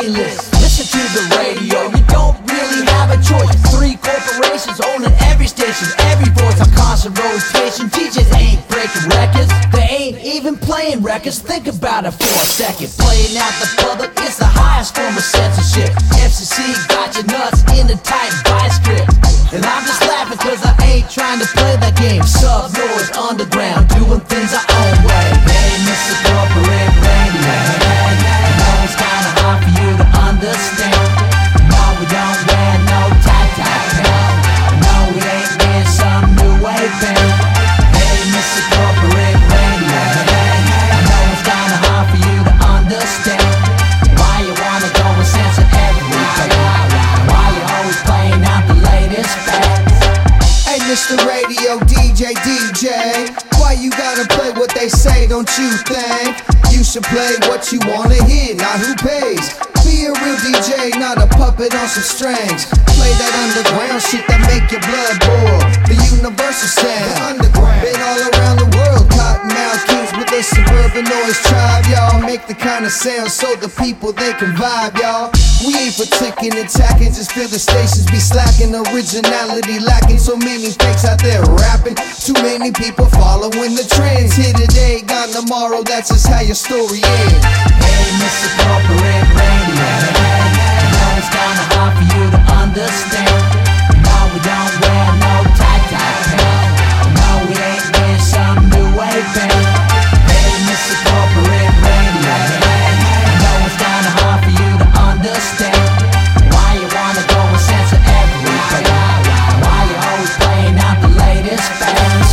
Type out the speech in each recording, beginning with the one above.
playlist. Listen to the radio, you don't really have a choice. 3 corporations owning every station, every voice on constant rotation. DJs ain't breaking records, they ain't even playing records. Think about it for a second. Playing out the public is the highest form of censorship. FCC got your nuts in a tight vice grip. And I'm just laughing cause I ain't trying to play that game. Sub noise, underground, doing things our own way. Hey, Mr. Corporate Radio, I know it's kinda hard for you to understand. No, we don't wear no tie-tie pants. No, we ain't wearing some new wave band. Hey, Mr. Corporate Radio, I know it's kinda hard for you to understand. Why you wanna go and censor everything? Why you always playing out the latest facts? Hey, Mr. Radio DJ, why you gotta play what they say, don't you think? You should play what you wanna hear, not who pays. Be a real DJ, not a puppet on some strings. Play that underground shit that make your blood boil. The universal sound, been all around the world. Cottonmouth Kings with the suburban noise tribe, y'all. Make the kind of sound so the people, they can vibe, y'all. We ain't for ticking and tacking, just feel the stations be slacking. Originality lacking, so many fakes out there rapping. Too many people following the trends. Here today, gone tomorrow, that's just how your story ends. Hey, Mr. Corporate Radio, I know it's kinda hard for you to understand. No, we don't wear no tie-tie pants. No, we ain't wearing some new wave band. Hey, Mr. Corporate Radio, I know it's kinda hard for you to understand. Why you wanna go and censor everything? Why you always playing out the latest facts?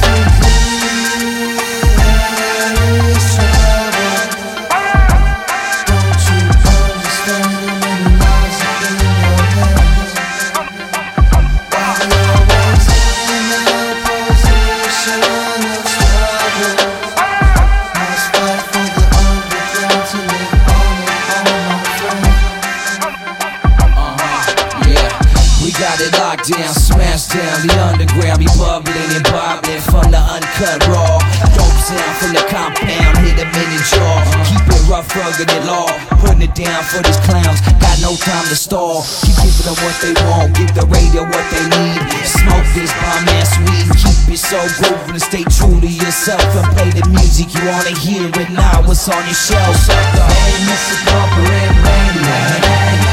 Down, smash down the underground, be bubbling and bobbling from the uncut raw. Dope sound from the compound, hit them in the jaw. Keep it rough, rugged and law, putting it down for these clowns. Got no time to stall. Keep giving them what they want, give the radio what they need. Smoke this bomb ass weed, keep it so groovy and stay true to yourself and play the music you wanna hear. And now what's on your shelf? Hey, Mr. Corporate Radio.